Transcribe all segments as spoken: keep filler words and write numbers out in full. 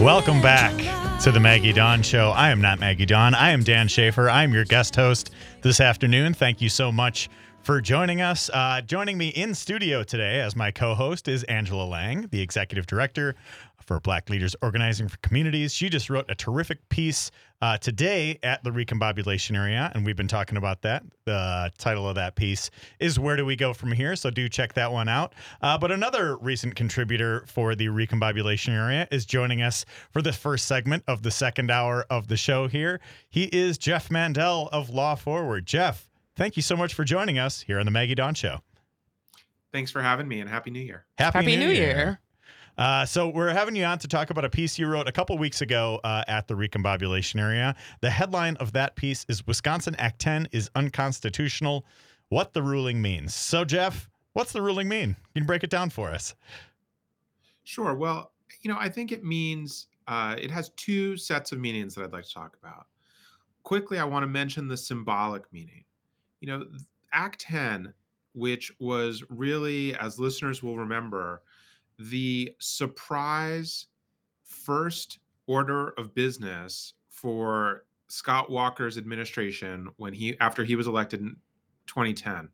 Welcome back to the Maggie Dawn Show. I am not Maggie Dawn. I am Dan Schaefer. I'm your guest host this afternoon. Thank you so much for joining us. Uh, joining me in studio today as my co-host is Angela Lang, the executive director for Black Leaders Organizing for Communities. She just wrote a terrific piece uh, today at the Recombobulation Area, and we've been talking about that. The title of that piece is Where Do We Go From Here? So do check that one out. Uh, but another recent contributor for the Recombobulation Area is joining us for the first segment of the second hour of the show here. He is Jeff Mandel of Law Forward. Jeff, thank you so much for joining us here on the Maggie Dawn Show. Thanks for having me, and Happy New Year. Happy, Happy New, New Year. Year. Uh, so we're having you on to talk about a piece you wrote a couple weeks ago uh, at the Recombobulation Area. The headline of that piece is Wisconsin Act ten is unconstitutional, what the ruling means. So, Jeff, what's the ruling mean? Can you break it down for us? Sure. Well, you know, I think it means uh, it has two sets of meanings that I'd like to talk about. Quickly, I want to mention the symbolic meaning. You know, Act ten, which was really, as listeners will remember, the surprise first order of business for Scott Walker's administration when he after he was elected in twenty ten,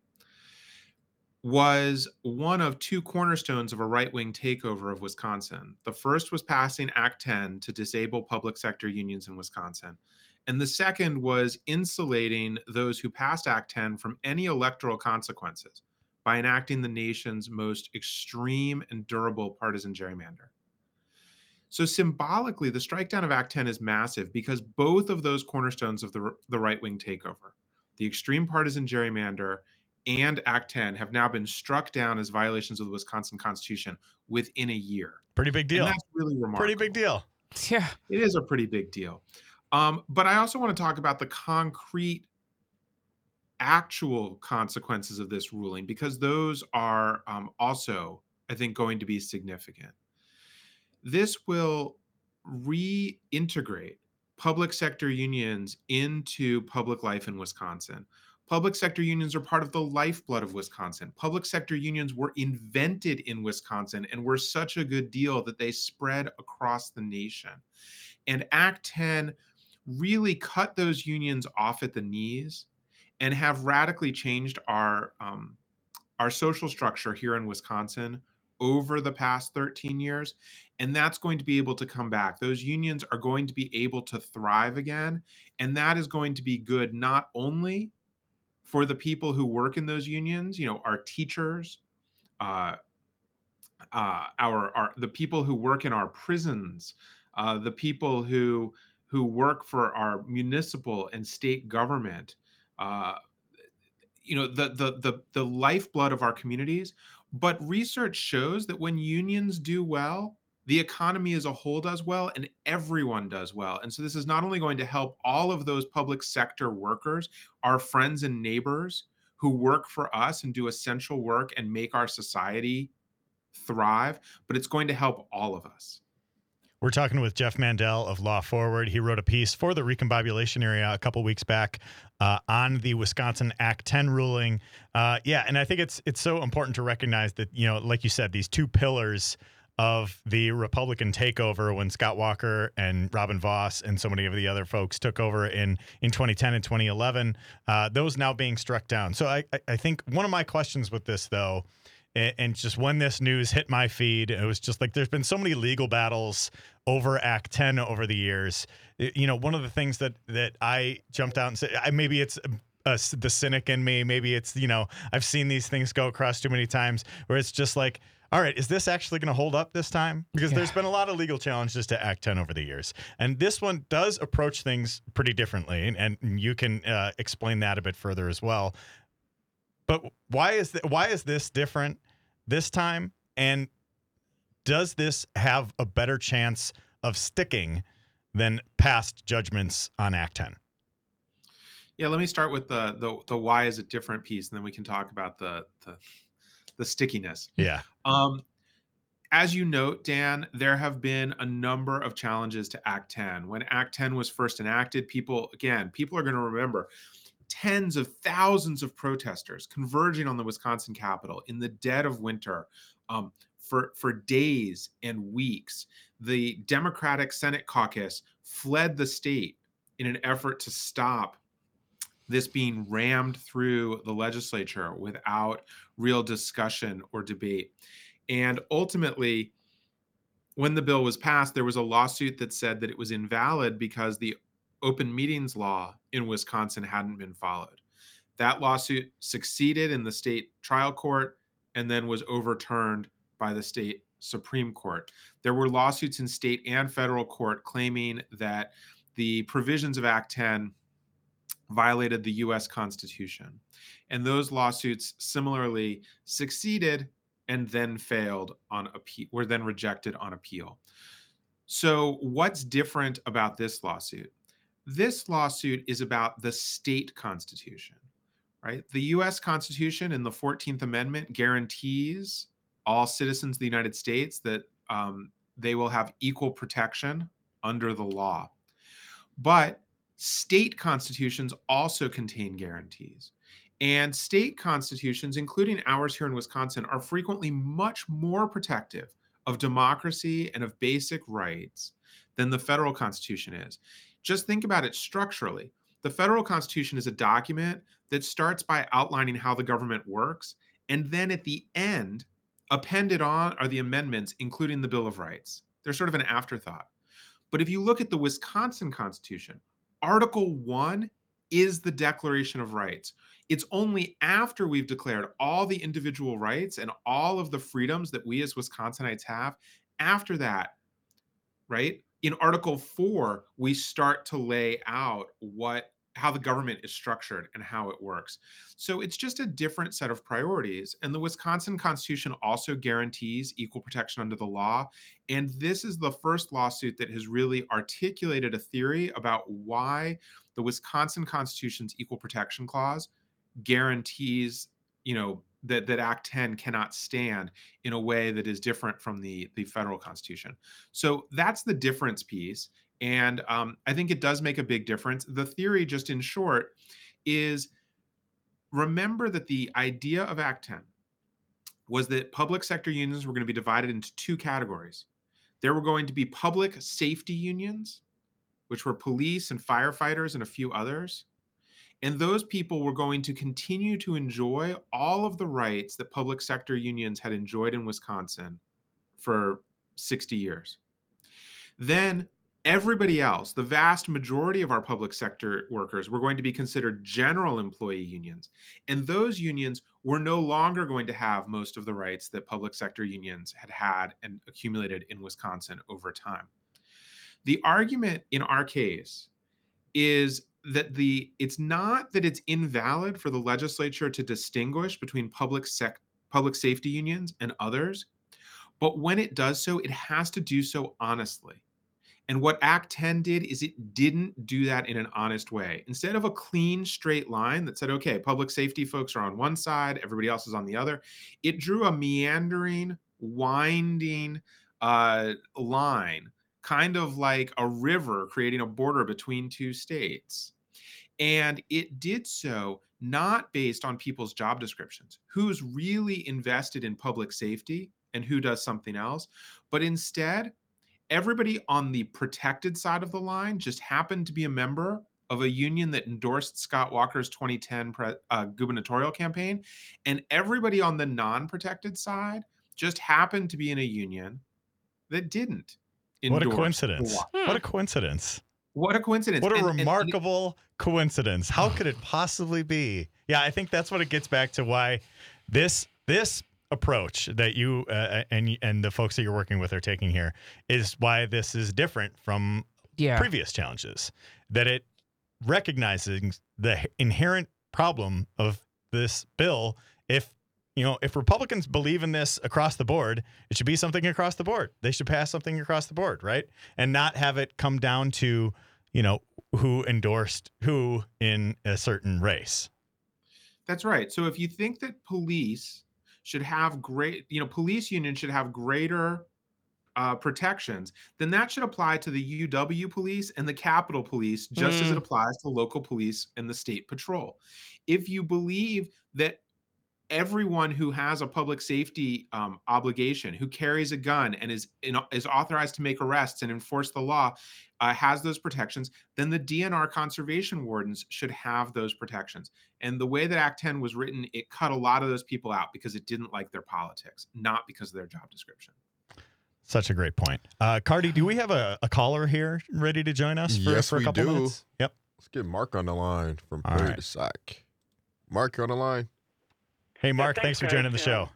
was one of two cornerstones of a right-wing takeover of Wisconsin. The first was passing Act ten to disable public sector unions in Wisconsin. And the second was insulating those who passed Act ten from any electoral consequences by enacting the nation's most extreme and durable partisan gerrymander. So symbolically, the strikedown of Act ten is massive because both of those cornerstones of the, the right-wing takeover, the extreme partisan gerrymander and Act ten, have now been struck down as violations of the Wisconsin Constitution within a year. Pretty big deal. And that's really remarkable. Pretty big deal. Yeah. It is a pretty big deal. Um, but I also want to talk about the concrete actual consequences of this ruling, because those are um, also, I think, going to be significant. This will reintegrate public sector unions into public life in Wisconsin. Public sector unions are part of the lifeblood of Wisconsin. Public sector unions were invented in Wisconsin and were such a good deal that they spread across the nation. And Act ten really cut those unions off at the knees and have radically changed our um, our social structure here in Wisconsin over the past thirteen years. And that's going to be able to come back. Those unions are going to be able to thrive again. And that is going to be good not only for the people who work in those unions, you know, our teachers, uh, uh, our, our the people who work in our prisons, uh, the people who who work for our municipal and state government, uh, you know, the, the the the lifeblood of our communities. But research shows that when unions do well, the economy as a whole does well, and everyone does well. And so this is not only going to help all of those public sector workers, our friends and neighbors who work for us and do essential work and make our society thrive, but it's going to help all of us. We're talking with Jeff Mandel of Law Forward. He wrote a piece for the Recombobulation Area a couple weeks back uh, on the Wisconsin Act ten ruling. Uh, yeah, and I think it's it's so important to recognize that, you know, like you said, these two pillars of the Republican takeover when Scott Walker and Robin Voss and so many of the other folks took over in, in twenty ten and twenty eleven, uh, those now being struck down. So I, I think one of my questions with this, though, and just when this news hit my feed, it was just like there's been so many legal battles over Act ten over the years. You know, one of the things that that I jumped out and said, I, maybe it's uh, the cynic in me, maybe it's, you know, I've seen these things go across too many times where it's just like, all right, is this actually going to hold up this time? Because yeah. there's been a lot of legal challenges to Act ten over the years. And this one does approach things pretty differently. And, and you can uh, explain that a bit further as well. But why is th- why is this different this time? And does this have a better chance of sticking than past judgments on Act ten? Yeah, let me start with the the, the why is it different piece, and then we can talk about the the, the stickiness. Yeah. Um, as you note, Dan, there have been a number of challenges to Act ten. When Act ten was first enacted, people, again, people are going to remember tens of thousands of protesters converging on the Wisconsin Capitol in the dead of winter, Um, for, for days and weeks, the Democratic Senate caucus fled the state in an effort to stop this being rammed through the legislature without real discussion or debate. And ultimately, when the bill was passed, there was a lawsuit that said that it was invalid because the open meetings law in Wisconsin hadn't been followed. That lawsuit succeeded in the state trial court and then was overturned by the state Supreme Court. There were lawsuits in state and federal court claiming that the provisions of Act ten violated the U S Constitution. And those lawsuits similarly succeeded and then failed on appeal, were then rejected on appeal. So, what's different about this lawsuit? This lawsuit is about the state constitution, right? The U S Constitution in the fourteenth Amendment guarantees all citizens of the United States that um, they will have equal protection under the law. But state constitutions also contain guarantees. And state constitutions, including ours here in Wisconsin, are frequently much more protective of democracy and of basic rights than the federal Constitution is. Just think about it structurally. The federal Constitution is a document that starts by outlining how the government works, and then at the end, appended on are the amendments, including the Bill of Rights. They're sort of an afterthought. But if you look at the Wisconsin Constitution, Article one is the Declaration of Rights. It's only after we've declared all the individual rights and all of the freedoms that we as Wisconsinites have, after that, right, in Article four, we start to lay out what how the government is structured and how it works. So it's just a different set of priorities. And the Wisconsin Constitution also guarantees equal protection under the law. And this is the first lawsuit that has really articulated a theory about why the Wisconsin Constitution's Equal Protection Clause guarantees, you know, that, that Act ten cannot stand in a way that is different from the, the federal Constitution. So that's the difference piece. And um, I think it does make a big difference. The theory, just in short, is remember that the idea of Act ten was that public sector unions were going to be divided into two categories. There were going to be public safety unions, which were police and firefighters and a few others. And those people were going to continue to enjoy all of the rights that public sector unions had enjoyed in Wisconsin for sixty years. Then everybody else, the vast majority of our public sector workers, were going to be considered general employee unions. And those unions were no longer going to have most of the rights that public sector unions had had and accumulated in Wisconsin over time. The argument in our case is that the it's not that it's invalid for the legislature to distinguish between public sec, public safety unions and others, but when it does so, it has to do so honestly. And what Act ten did is it didn't do that in an honest way. Instead of a clean, straight line that said, okay, public safety folks are on one side, everybody else is on the other, it drew a meandering, winding uh, line, kind of like a river creating a border between two states. And it did so not based on people's job descriptions, who's really invested in public safety and who does something else, but instead, everybody on the protected side of the line just happened to be a member of a union that endorsed Scott Walker's twenty ten pre, uh, gubernatorial campaign. And everybody on the non-protected side just happened to be in a union that didn't endorse. What a coincidence. What a coincidence. What a coincidence. What a and, remarkable and, and coincidence. How could it possibly be? Yeah, I think that's what it gets back to why this this approach that you uh, and and the folks that you're working with are taking here is why this is different from yeah. previous challenges. That it recognizes the inherent problem of this bill. If you know, if Republicans believe in this across the board, it should be something across the board. They should pass something across the board, right? And not have it come down to, you know, who endorsed who in a certain race. That's right. So if you think that police should have great, you know, police unions should have greater uh, protections, then that should apply to the U W police and the Capitol Police, just mm. as it applies to local police and the state patrol. If you believe that everyone who has a public safety um, obligation, who carries a gun and is in, is authorized to make arrests and enforce the law, uh, has those protections. Then the D N R conservation wardens should have those protections. And the way that Act ten was written, it cut a lot of those people out because it didn't like their politics, not because of their job description. Such a great point. Uh, Cardi, do we have a, a caller here ready to join us for, Yes, for a we couple do. minutes? Yep. Let's get Mark on the line from All Prairie right. to Sac. Mark, you on the line? Hey, Mark, Yeah, thanks, thanks, for guys. joining the Yeah. show.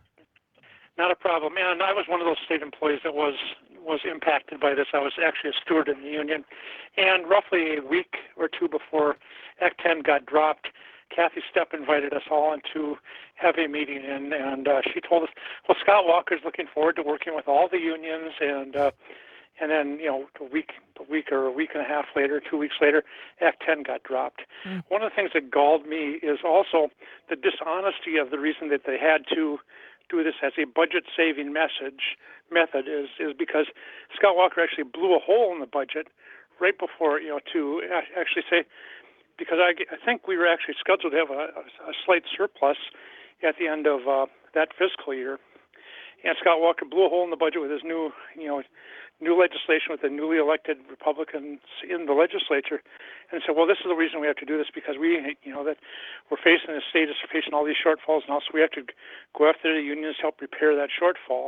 Not a problem. And I was one of those state employees that was was impacted by this. I was actually a steward in the union. And roughly a week or two before Act ten got dropped, Kathy Stepp invited us all in to have a meeting, and, and uh, she told us, well, Scott Walker's looking forward to working with all the unions, and uh, and then, you know, a week, a week or a week and a half later, two weeks later, Act ten got dropped. Mm. One of the things that galled me is also the dishonesty of the reason that they had to do this as a budget-saving message method is is because Scott Walker actually blew a hole in the budget right before, you know, to actually say, because I, I think we were actually scheduled to have a, a slight surplus at the end of uh, that fiscal year, and Scott Walker blew a hole in the budget with his new, you know, new legislation with the newly elected Republicans in the legislature, and said, well, this is the reason we have to do this, because we, you know, that we're facing, the state is facing all these shortfalls, and also we have to go after the unions to help repair that shortfall.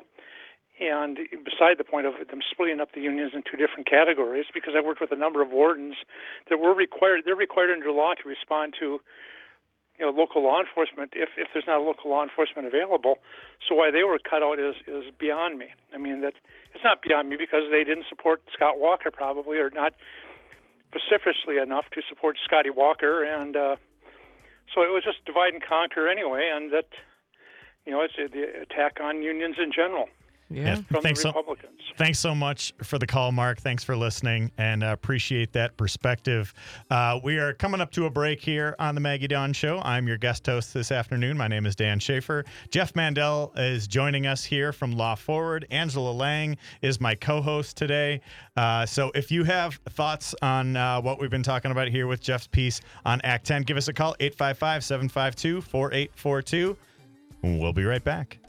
And beside the point of them splitting up the unions in two different categories, because I worked with a number of wardens that were required, they're required under law to respond to, you know, local law enforcement if, if there's not a local law enforcement available. So why they were cut out is, is beyond me. I mean, that it's not beyond me because they didn't support Scott Walker probably, or not vociferously enough to support Scotty Walker. And uh, so it was just divide and conquer anyway, and that, you know, it's the attack on unions in general. Yeah. From Thanks the so, Republicans. thanks so much for the call, Mark. Thanks for listening, and uh, appreciate that perspective. Uh, we are coming up to a break here on the Maggie Dawn Show. I'm your guest host this afternoon. My name is Dan Schaefer. Jeff Mandel is joining us here from Law Forward. Angela Lang is my co-host today. Uh, so if you have thoughts on uh, what we've been talking about here with Jeff's piece on Act ten, give us a call, eight five five, seven five two, four eight four two. We'll be right back.